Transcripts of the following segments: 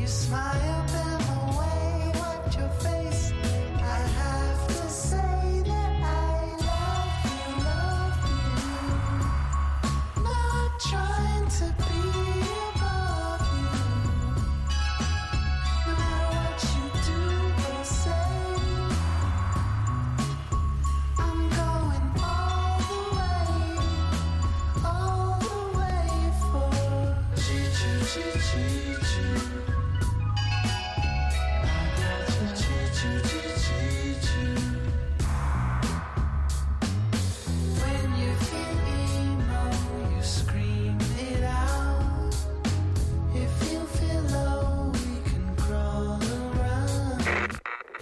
smile, them away, wipe your face. I have to say that I love you. Not trying to be above you. No matter what you do or say, I'm going all the way for choo choo choo choo. When you feel emo, you scream it out. If you feel low, we can crawl around.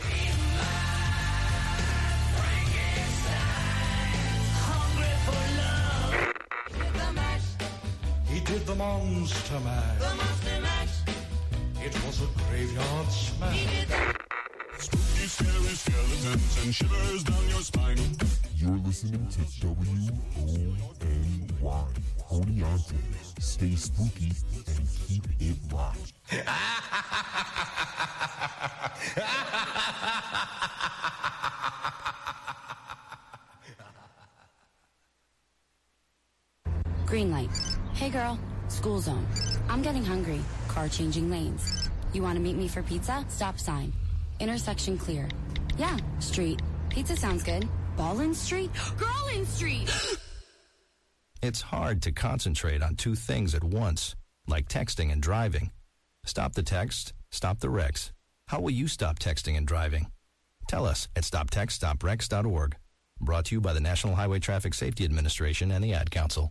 He did the monster mash. The monster mash. It was a graveyard smash. Spooky, scary skeletons and shivers down your spine. You're listening to W-O-N-Y. Oneonta. Stay spooky and keep it locked. Green light. Hey girl, school zone. I'm getting hungry. Car changing lanes. You want to meet me for pizza? Stop sign. Intersection clear. Yeah, street. Pizza sounds good. Ballin Street? Girlin Street! It's hard to concentrate on two things at once, like texting and driving. Stop the text, stop the wrecks. How will you stop texting and driving? Tell us at stoptextstopwrecks.org. Brought to you by the National Highway Traffic Safety Administration and the Ad Council.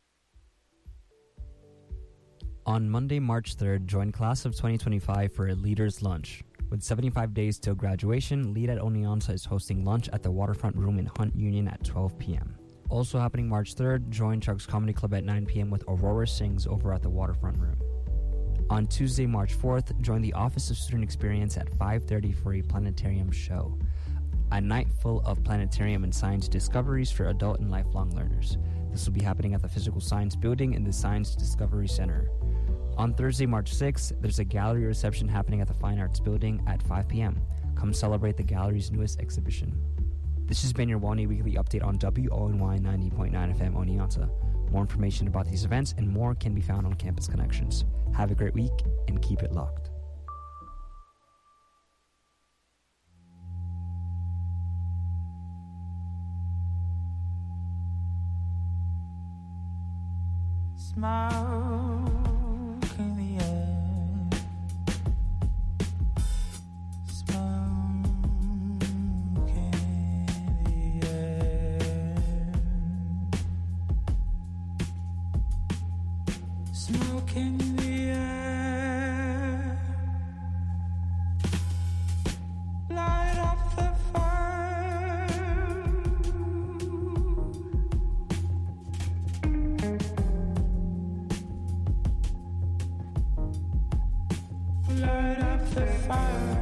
On Monday, March 3rd, join Class of 2025 for a Leaders Lunch. With 75 days till graduation, Lead at Oneonta is hosting lunch at the Waterfront Room in Hunt Union at 12 p.m. Also happening March 3rd, join Chuck's Comedy Club at 9 p.m. with Aurora Sings over at the Waterfront Room. On Tuesday, March 4th, join the Office of Student Experience at 5:30 for a planetarium show. A night full of planetarium and science discoveries for adult and lifelong learners. This will be happening at the Physical Science Building in the Science Discovery Center. On Thursday, March 6th, there's a gallery reception happening at the Fine Arts Building at 5 p.m. Come celebrate the gallery's newest exhibition. This has been your WONY Weekly Update on WONY 90.9 FM Oneonta. More information about these events and more can be found on Campus Connections. Have a great week and keep it locked. Smoke in the air. Smoke in the air. Smoke in the air. Light up the fire. Light up the fire.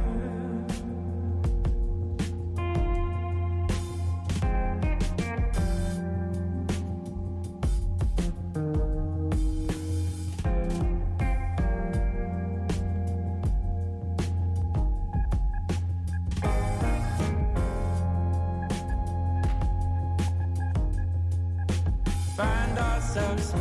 Find ourselves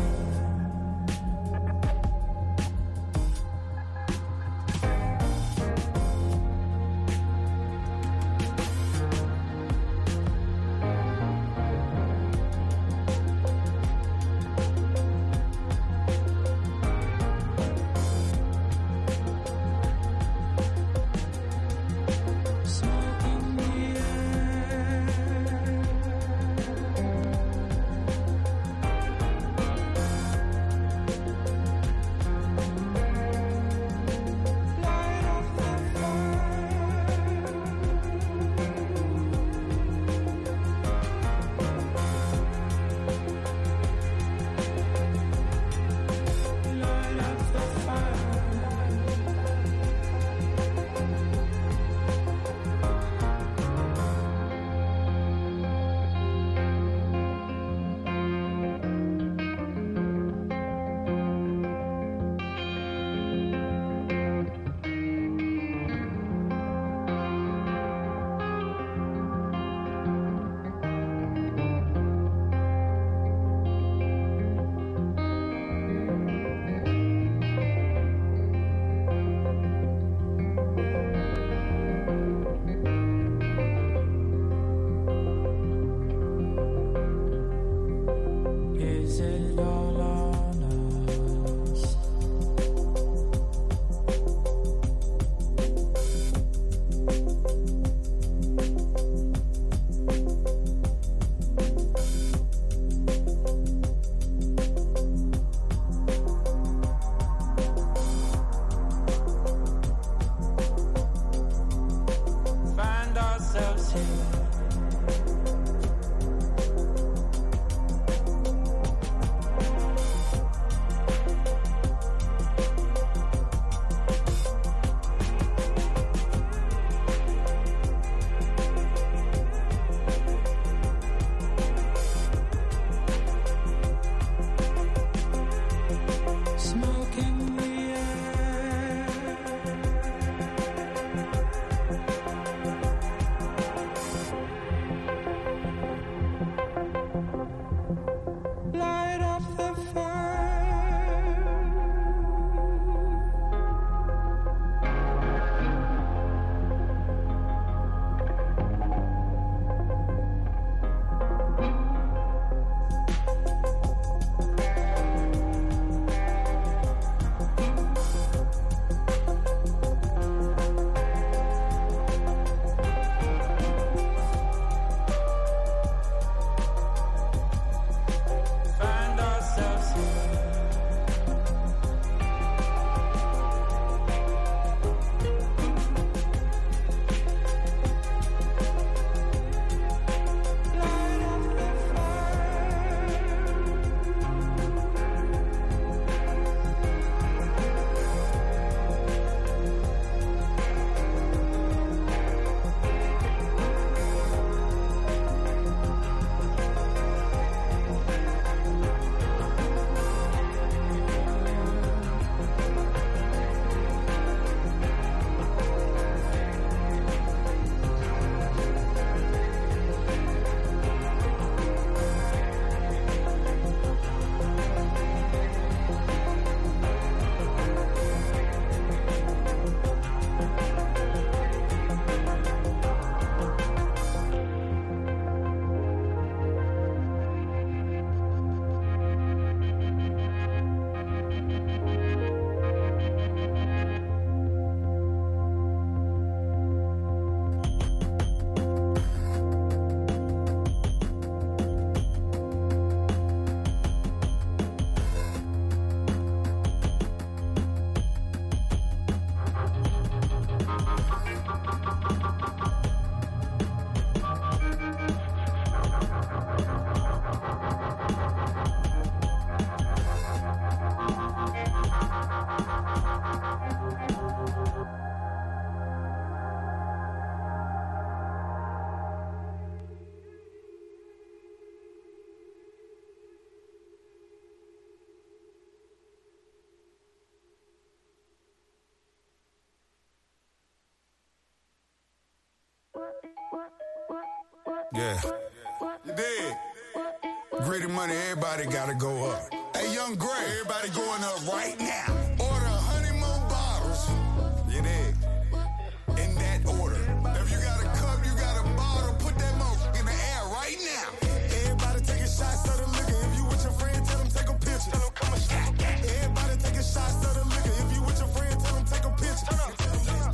Yeah. You dig? Greedy money, everybody gotta go up. Hey, Young Gray, everybody going up right now. Order 100 more bottles. You dig? In that order. If you got a cup, you got a bottle, put that motherfucker in the air right now. Everybody taking shots of the liquor. If you with your friend, tell them take a picture. Tell them come and shot. Everybody taking shots of the liquor. If you with your friend, tell them take a picture. Let's go.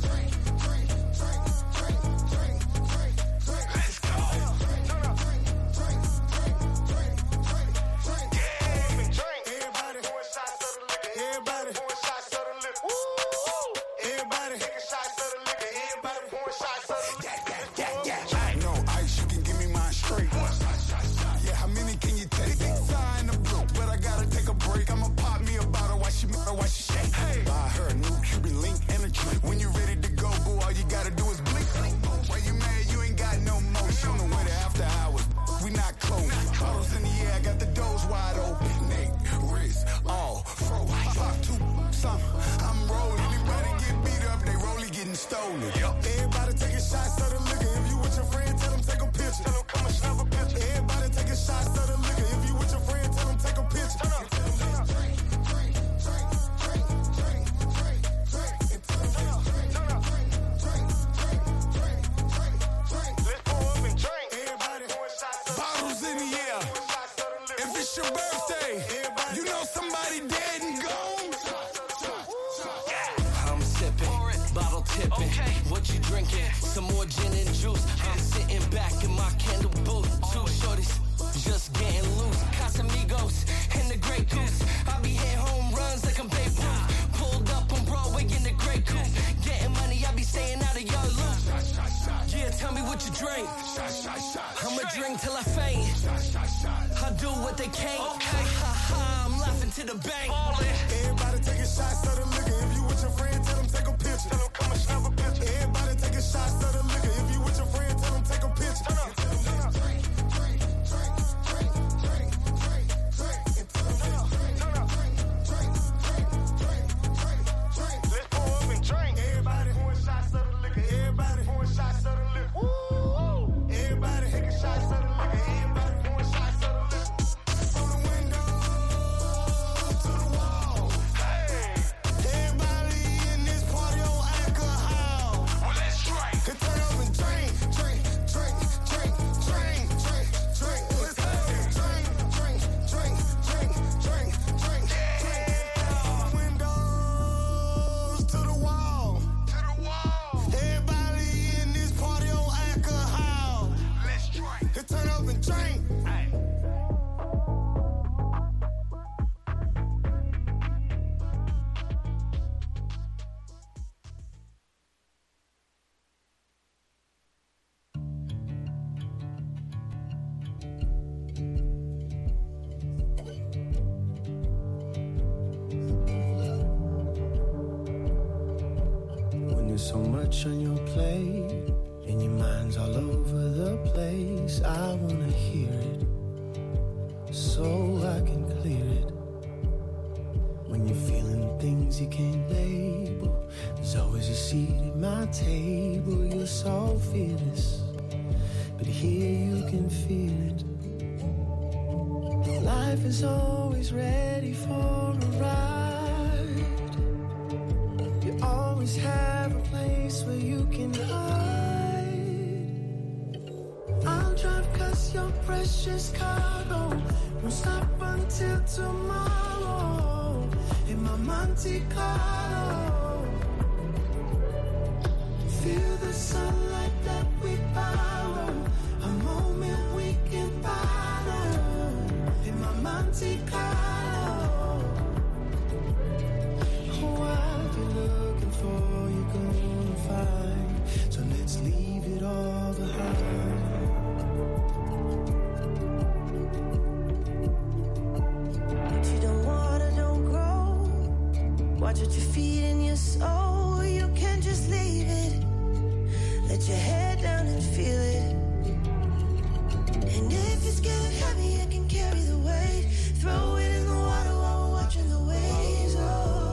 So much on your plate, and your mind's all over the place. I wanna hear it, so I can clear it. When you're feeling things you can't label, there's always a seat at my table. You're so fearless, but here you can feel it. Life is always ready for a ride. You always have a place where you can hide. I'll drive 'cause you're precious cargo. Won't stop until tomorrow. In my Monte Carlo, feel the sunlight that we borrow. A moment we can borrow. In my Monte Carlo, what you're looking for, you're gonna find. So let's leave it all behind. You don't water, don't grow. Watch what you feed in your soul. You can't just leave it. Let your head down and feel it. And if it's getting heavy, you can carry the weight. Throw it in the water while we're watching the waves. Oh,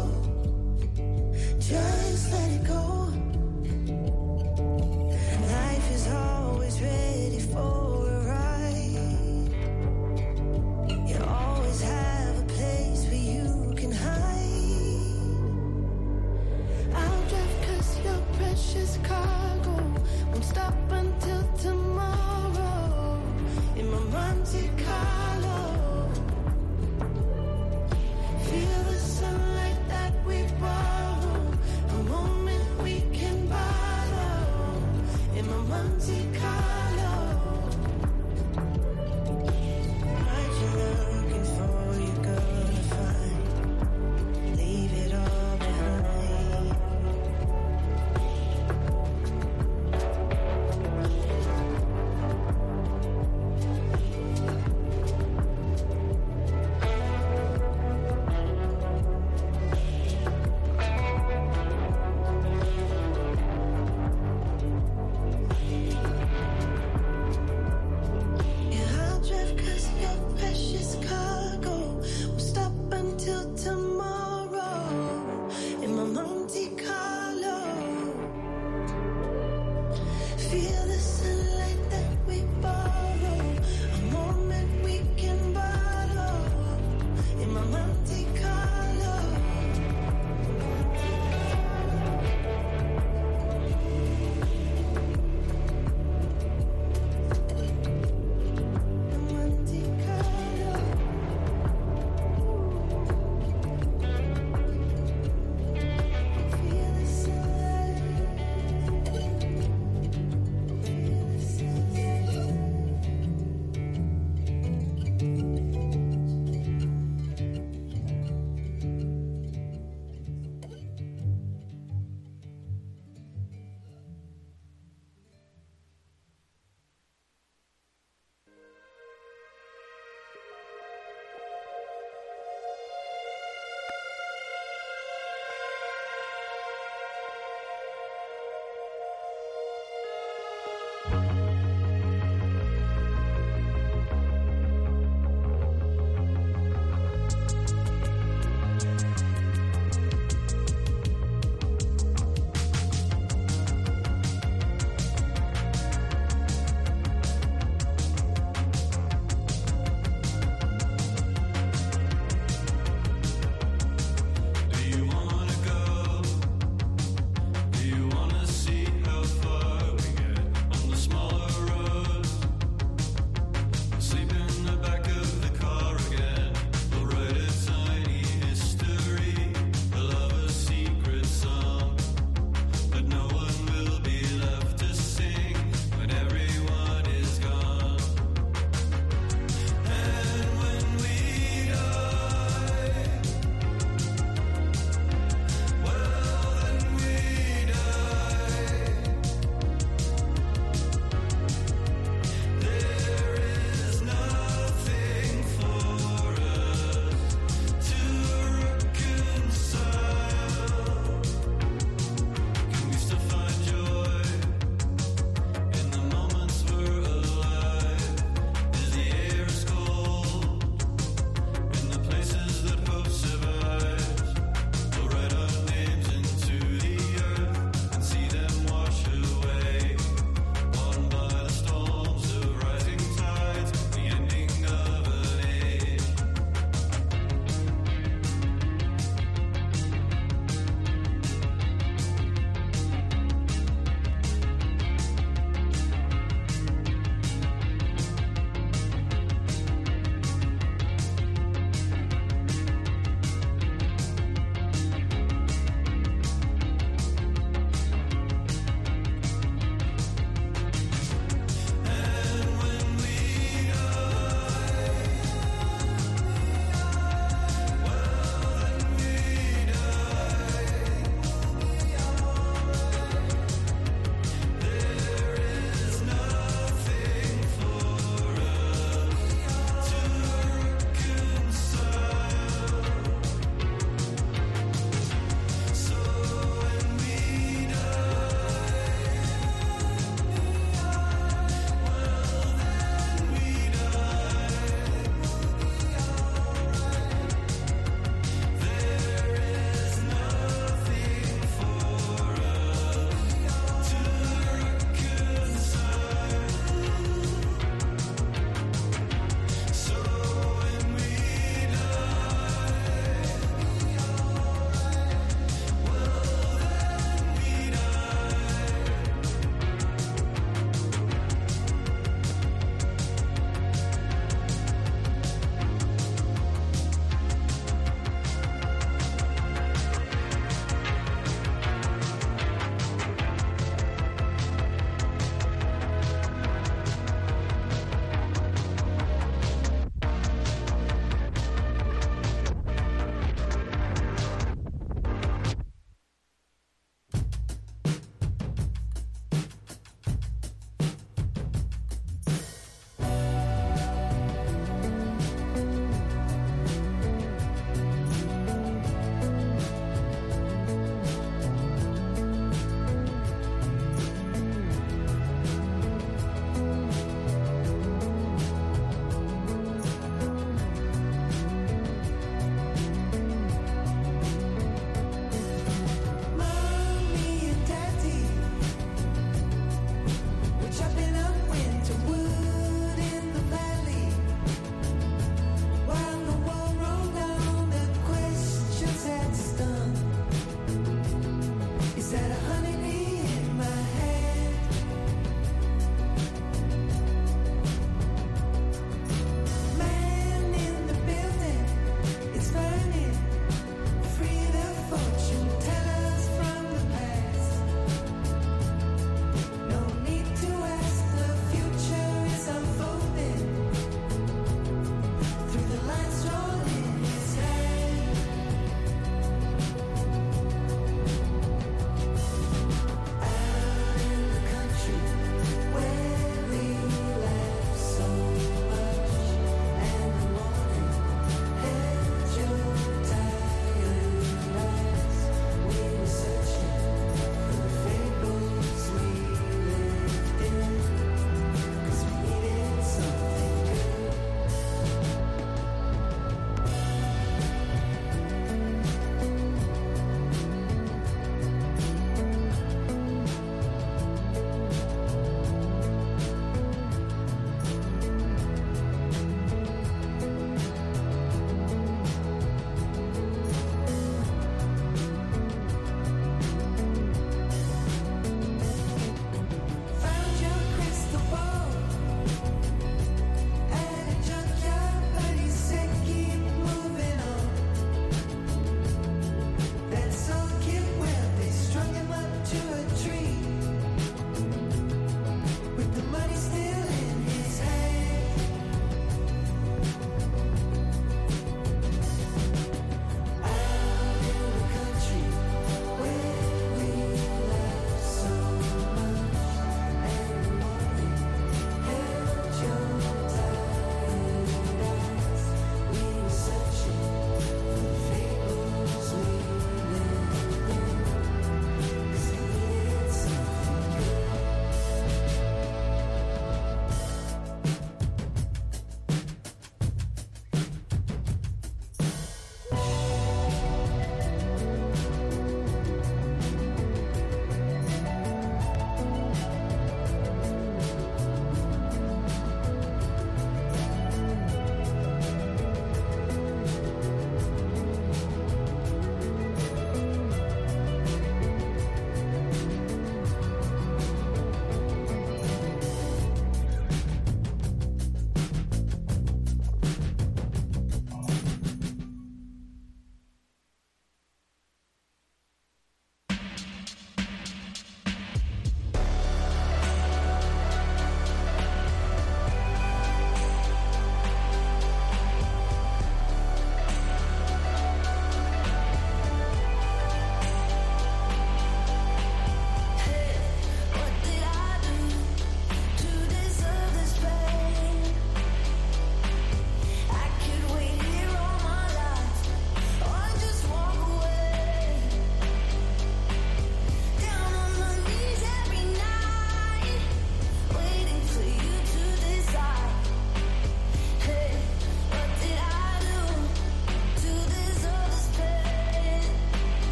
just let it go. Life is always ready for up until tomorrow in my Monte Carlo. Feel the sunlight that we borrow, a moment we can borrow in my Monte Carlo. What you're looking for, you're gonna find. Leave it all behind.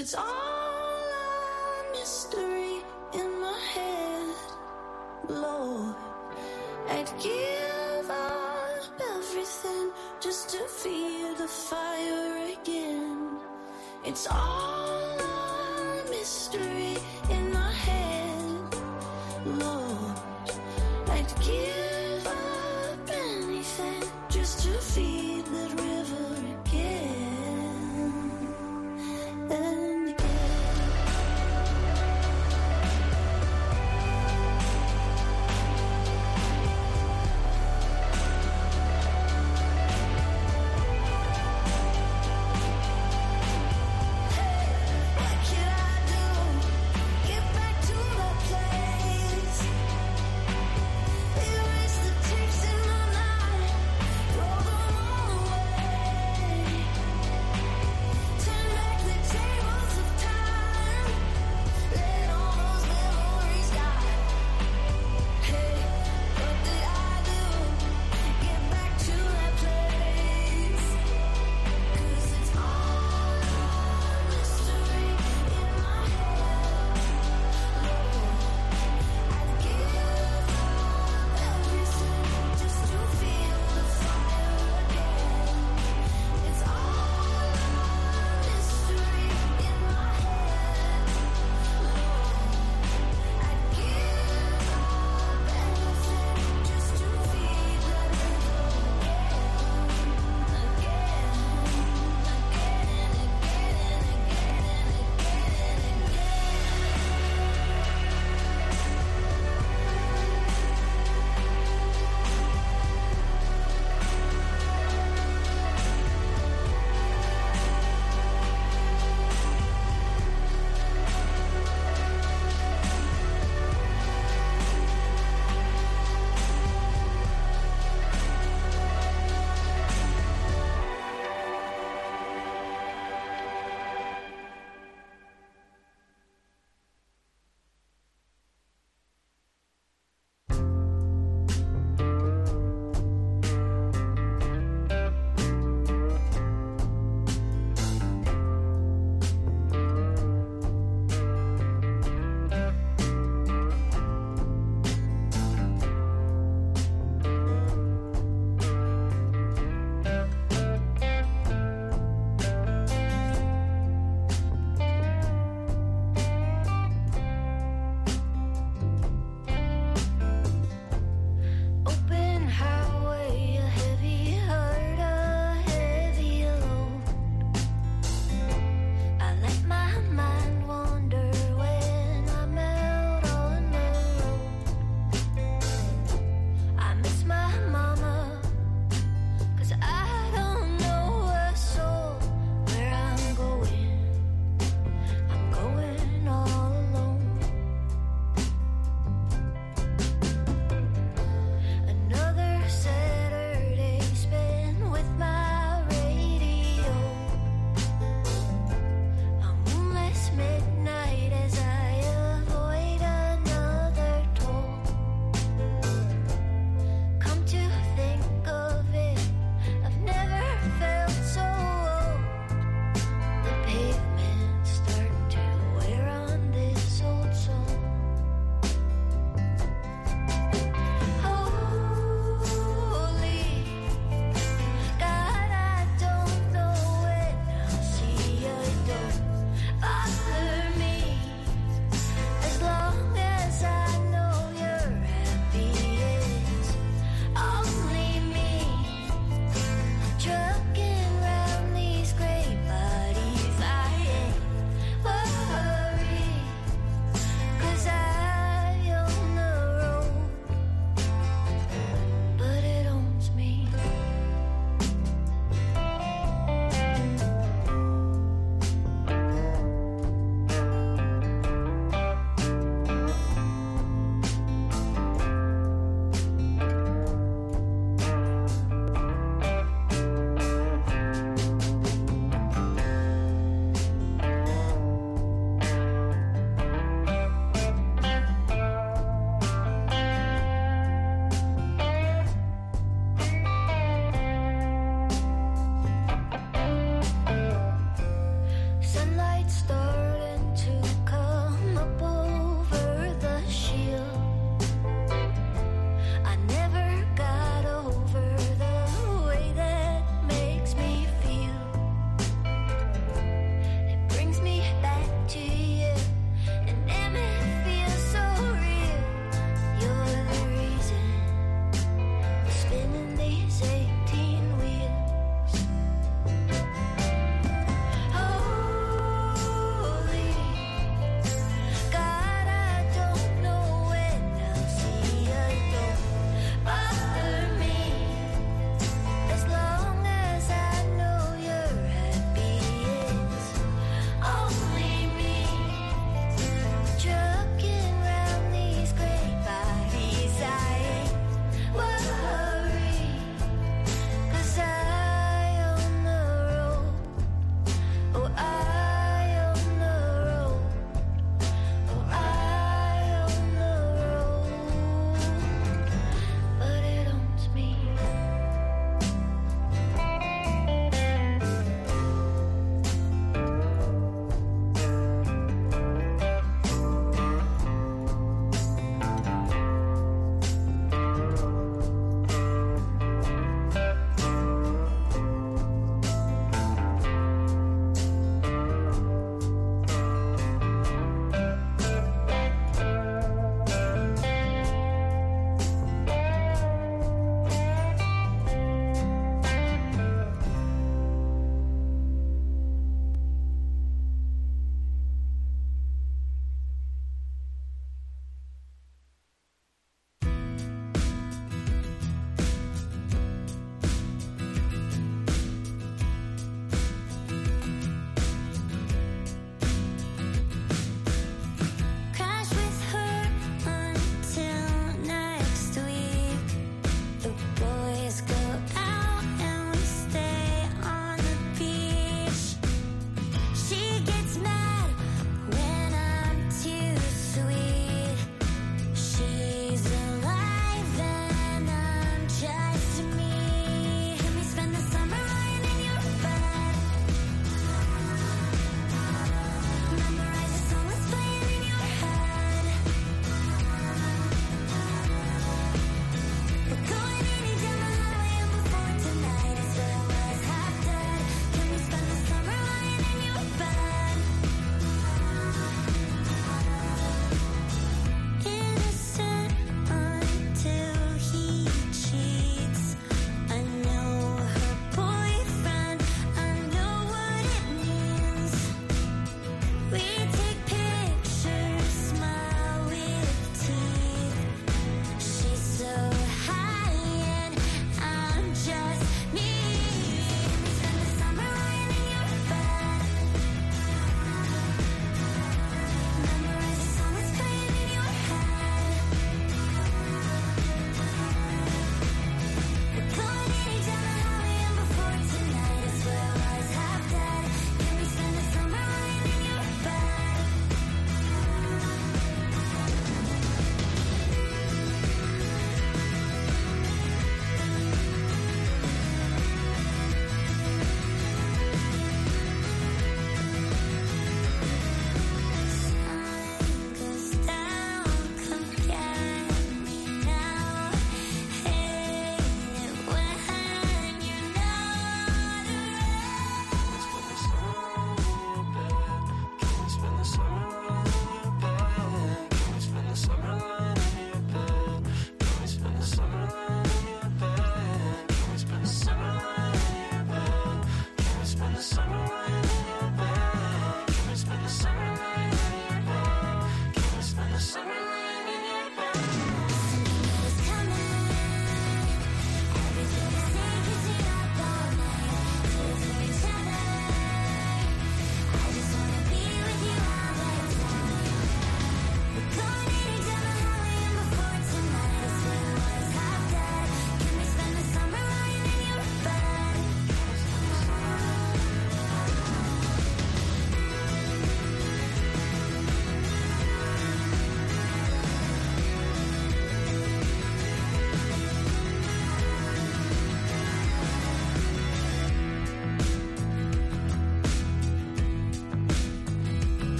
it's all a mystery in my head. Lord, I'd give up everything just to feel the fire again. It's all a mystery in my head. Lord, I'd give up anything just to feed that river again and again. What can I do? Get back to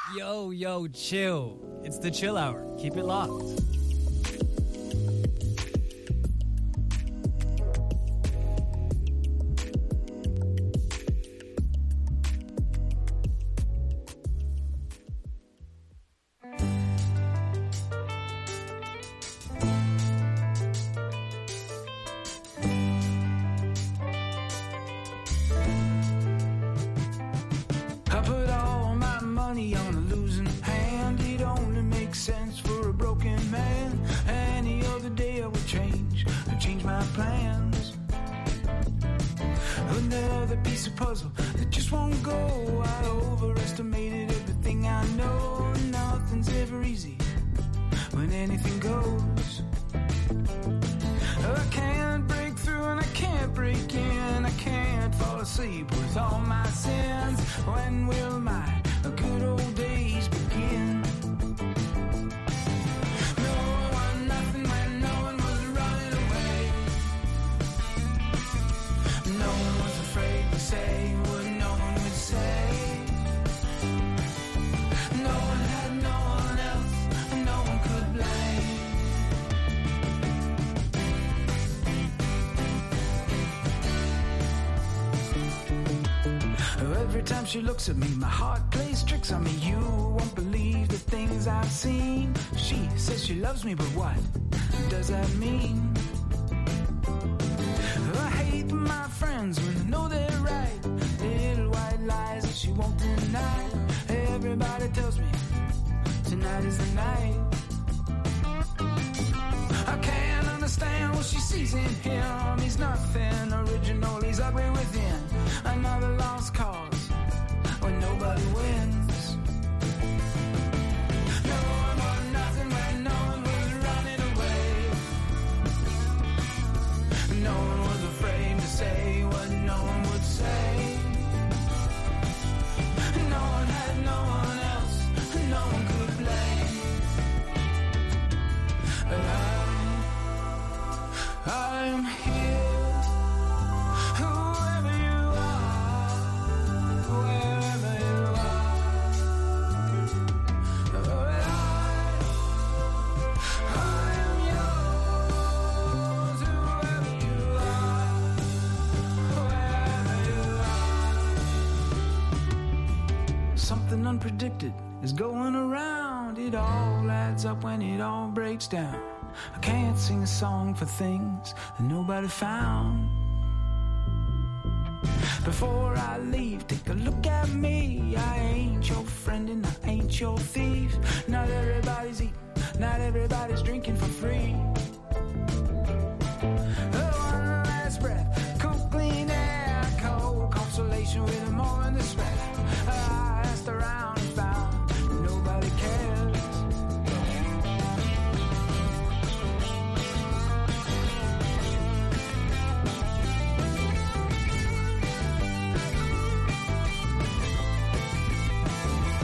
Yo, chill. It's the Chill Hour. Keep it locked. She looks at me, my heart plays tricks on me. You won't believe the things I've seen. She says she loves me, but what does that mean? I hate my friends when I know they're right. Little white lies that she won't deny. Everybody tells me tonight is the night. I can't understand what she sees in him. He's nothing original, he's ugly within. Another lost cause when nobody wins. No one wanted nothing when no one was running away. No one was afraid to say what no one would say. No one had no one else, no one could blame. But I'm here. Something unpredicted is going around. It all adds up when it all breaks down. I can't sing a song for things that nobody found. Before I leave, take a look at me. I ain't your friend and I ain't your thief. Not everybody's eating, not everybody's drinking for free. One last breath, cool clean air, cold consolation with a moment to spare. I asked around and found nobody cares.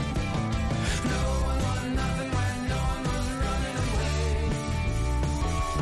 No one wanted nothing when no one was running away.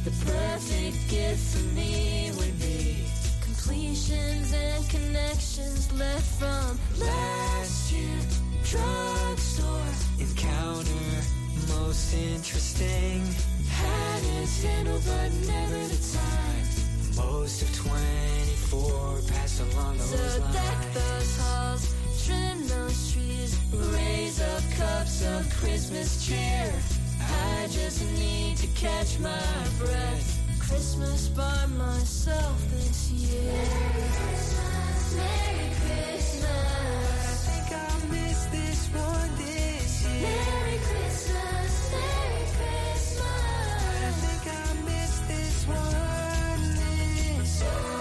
The perfect gift for me would be completions and connections left from last year. Drugstore encounter, most interesting. Had his handle but never the time. Most of 24 passed along those lines. So deck those halls, trim those trees, raise up cups of Christmas cheer. I just need to catch my breath. Christmas by myself this year. Merry Christmas, Merry Christmas. I think I'll miss this one this year. Merry Christmas, Merry Christmas. I think I'll miss this one this year.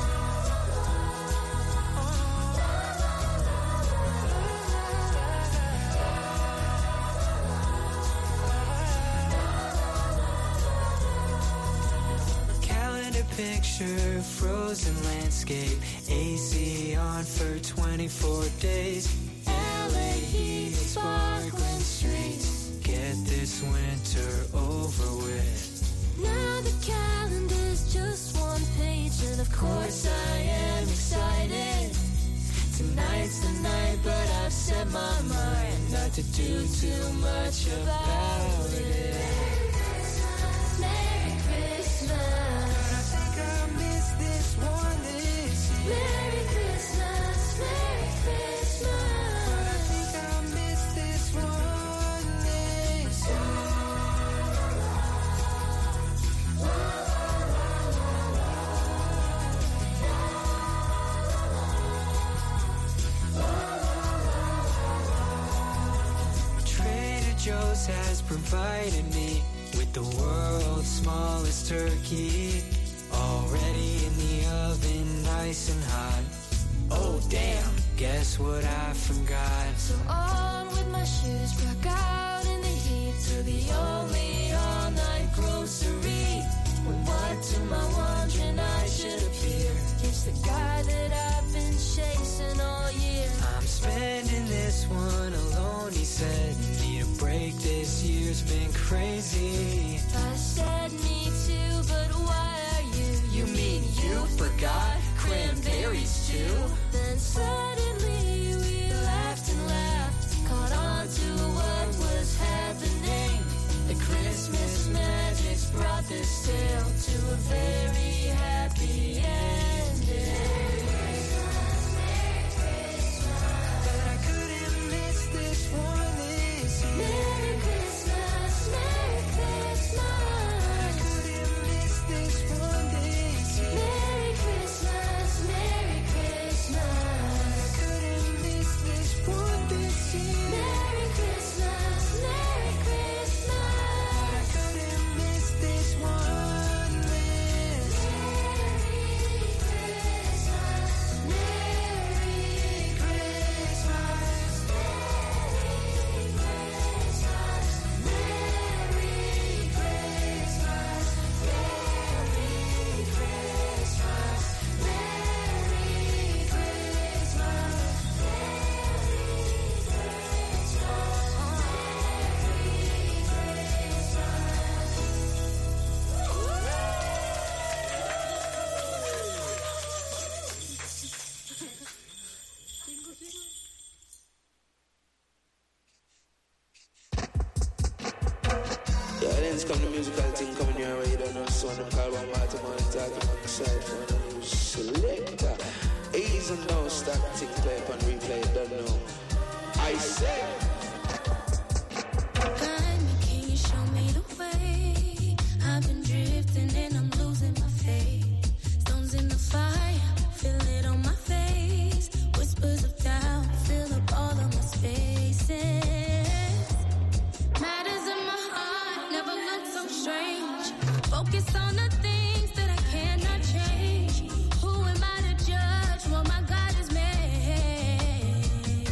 Picture, frozen landscape, AC on for 24 days. LA heat, sparkling streets. Get this winter over with. Now the calendar's just one page, and of course I am excited. Tonight's the night, but I've set my mind not to do too much about it. Merry Christmas. Merry Christmas, Merry Christmas. But I think I'll miss this one this year. Trader Joe's has provided me with the world's smallest turkey. Already in the oven, nice and hot. Oh damn, guess what I forgot? So on with my shoes, back out in the heat to the only all-night grocery. When what to my wondering I should appear? It's the guy that I've been chasing all year. I'm spending this one alone, he said. Need a break, this year's been crazy. I said me too, but why? You mean you forgot cranberries too? Then suddenly we laughed and laughed, caught on to what was happening. The Christmas magic's brought this tale to a very happy ending. But I couldn't miss this one this year. Merry Christmas, Merry Christmas. I couldn't miss this one this year. Merry Christmas, Merry Christmas. I couldn't miss this one this year. Merry Christmas, Merry Christmas. I couldn't miss this one this year. Merry Christmas, Merry Christmas. Merry Christmas, Merry Christmas. Merry Yeah, then it's come the musical thing coming your way, you don't know, so I'm called one Martin Man talking on the side, man, selector. Ease and no stop, thing play up and replay, don't know. I say. Guide me, can you show me the way? I've been drifting and I'm losing my faith. Stones in the fire, feel it on my face. Whispers of doubt, fill up all of my spaces. Matters in my heart, never looked so strange. Focus on the things that I cannot change. Who am I to judge what my God has made?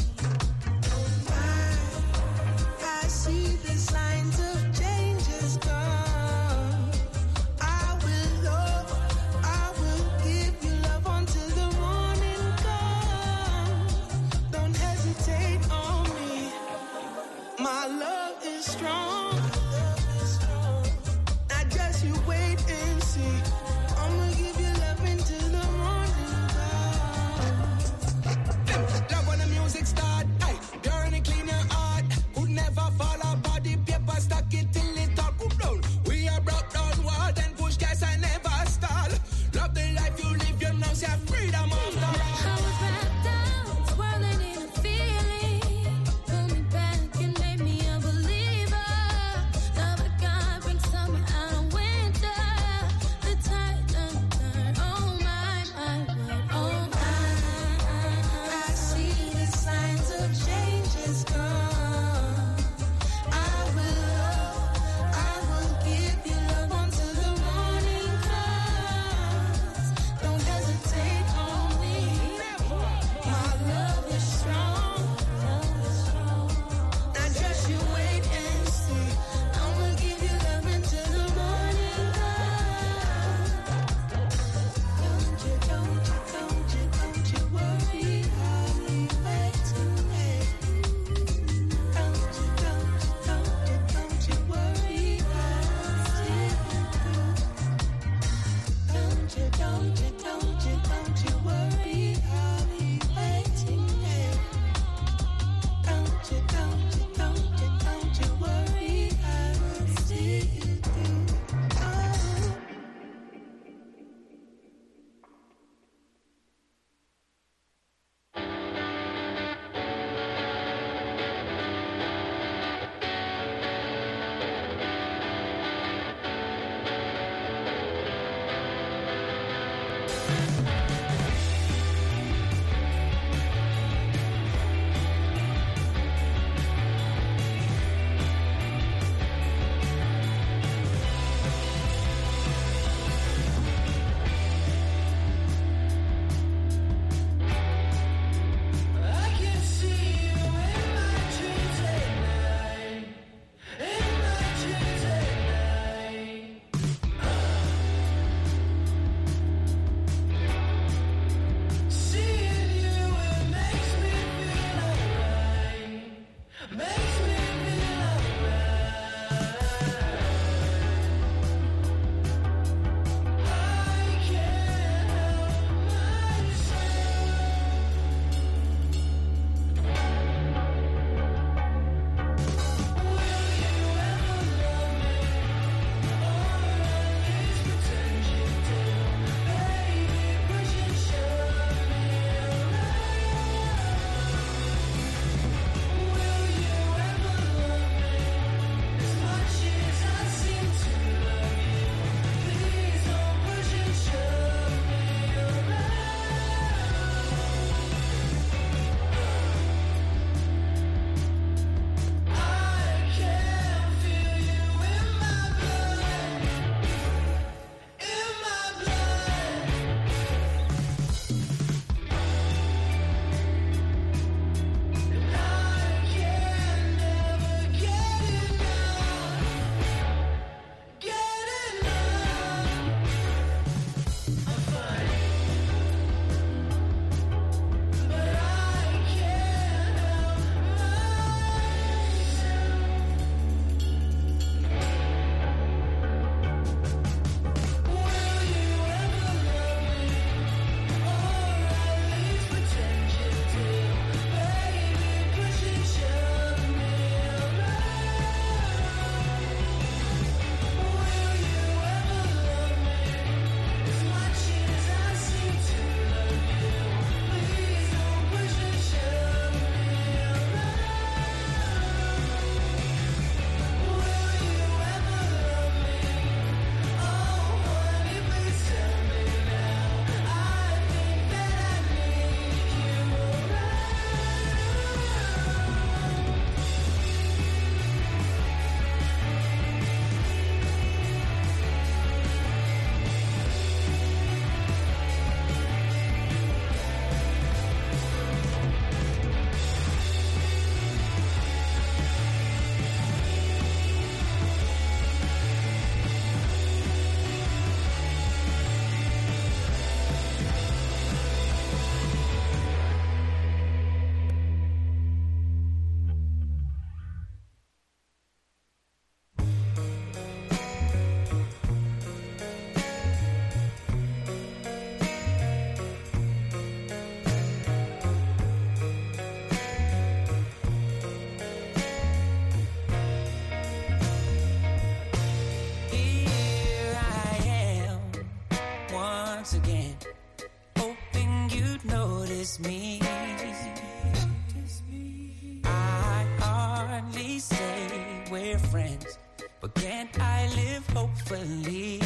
I see the signs of change has come. I will give you love until the morning comes. Don't hesitate on me. My love is strong. Not just you. believe.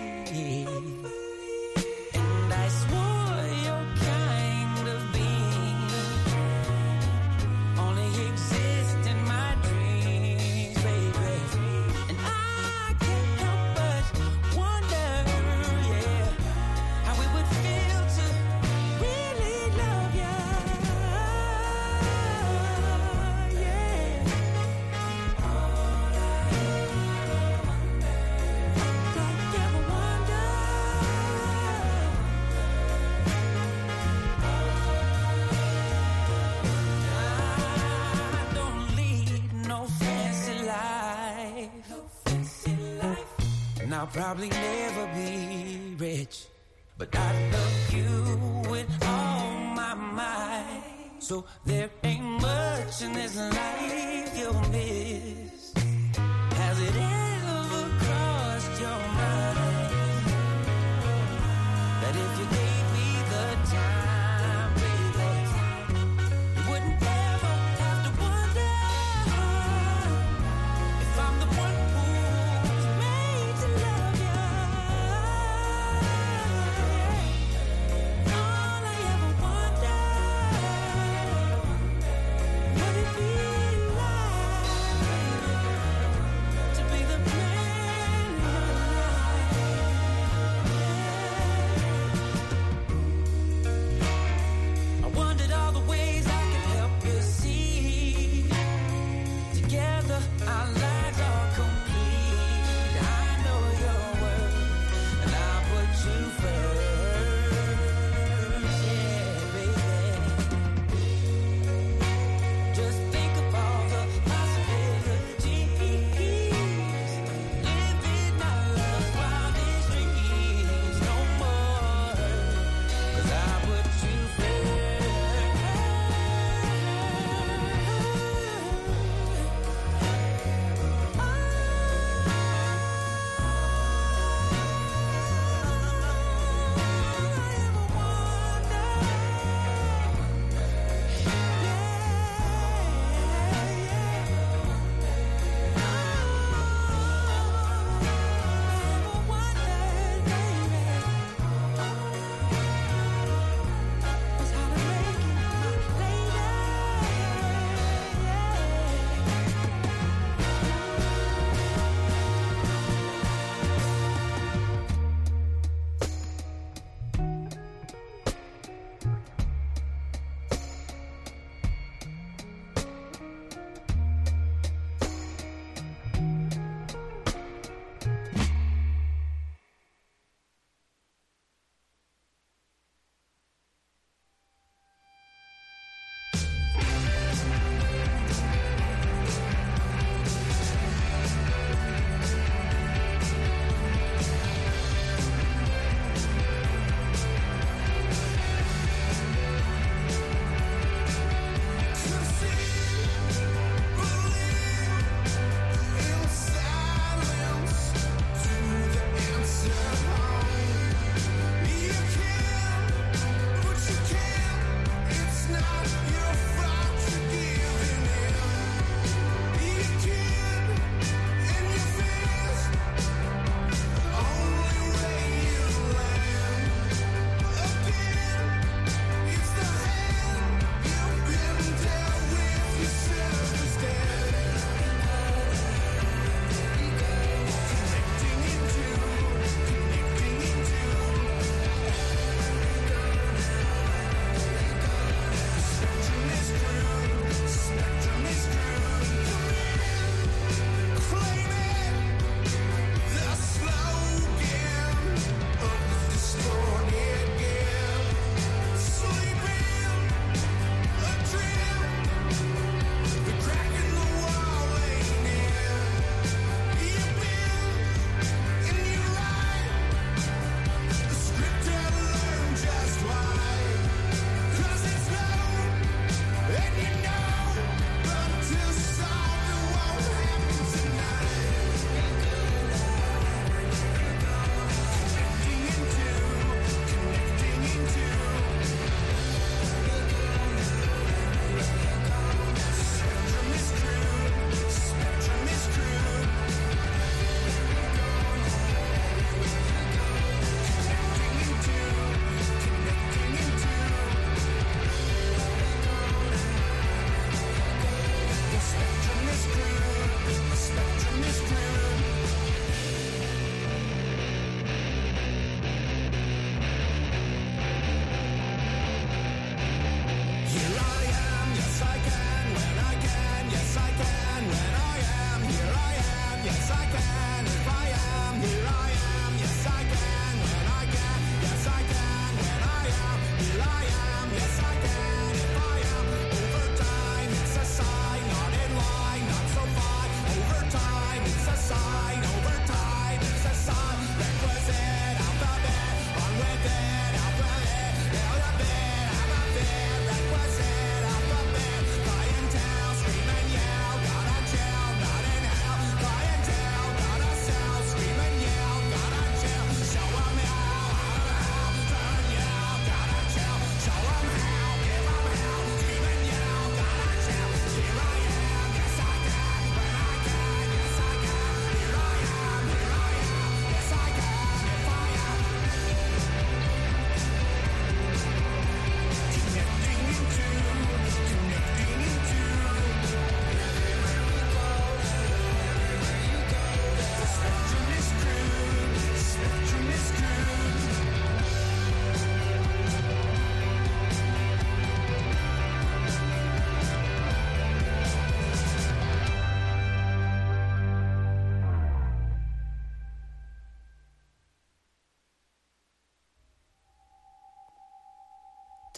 And I swore your kind of being only exists in my dreams, baby. And I can't help but wonder, yeah, how it would feel to really love you, yeah. I don't lead no fancy life, and I'll probably never be rich, but I love you with all my might. So there ain't much in this life you'll miss. Has it ever crossed your mind that if you gave me the time, baby, you wouldn't ever have to wonder if I'm the one who's made to love you? All I ever wondered, would it be like to be the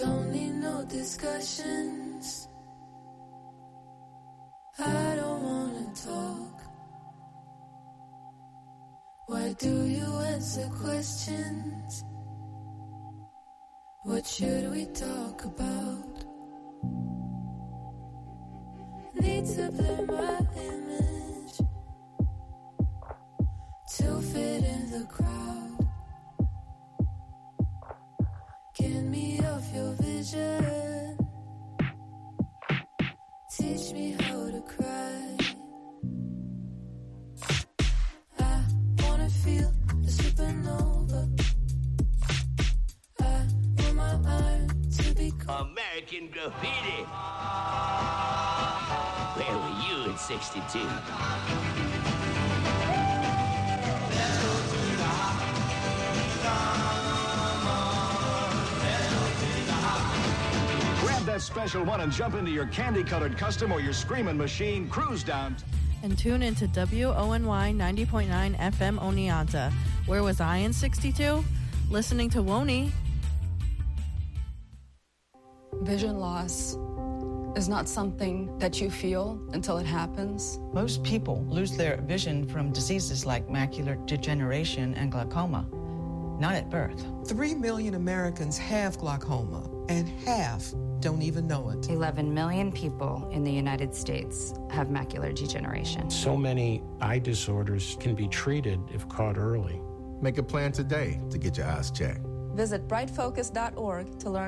Don't need no discussions. I don't wanna talk. Why do you answer questions? What should we talk about? Need to blur my image to fit in the crowd. Get me off your vision. Teach me how to cry. I wanna feel the supernova. I want my arm to be American Graffiti. Where were you in '62? Grab that special one and jump into your candy-colored custom or your screaming machine. Cruise down. And tune into WONY 90.9 FM Oneonta. Where was I in '62? Listening to Woney. Vision loss is not something that you feel until it happens. Most people lose their vision from diseases like macular degeneration and glaucoma, not at birth. 3 million Americans have glaucoma, and half don't even know it. 11 million people in the United States have macular degeneration. So many eye disorders can be treated if caught early. Make a plan today to get your eyes checked. Visit brightfocus.org to learn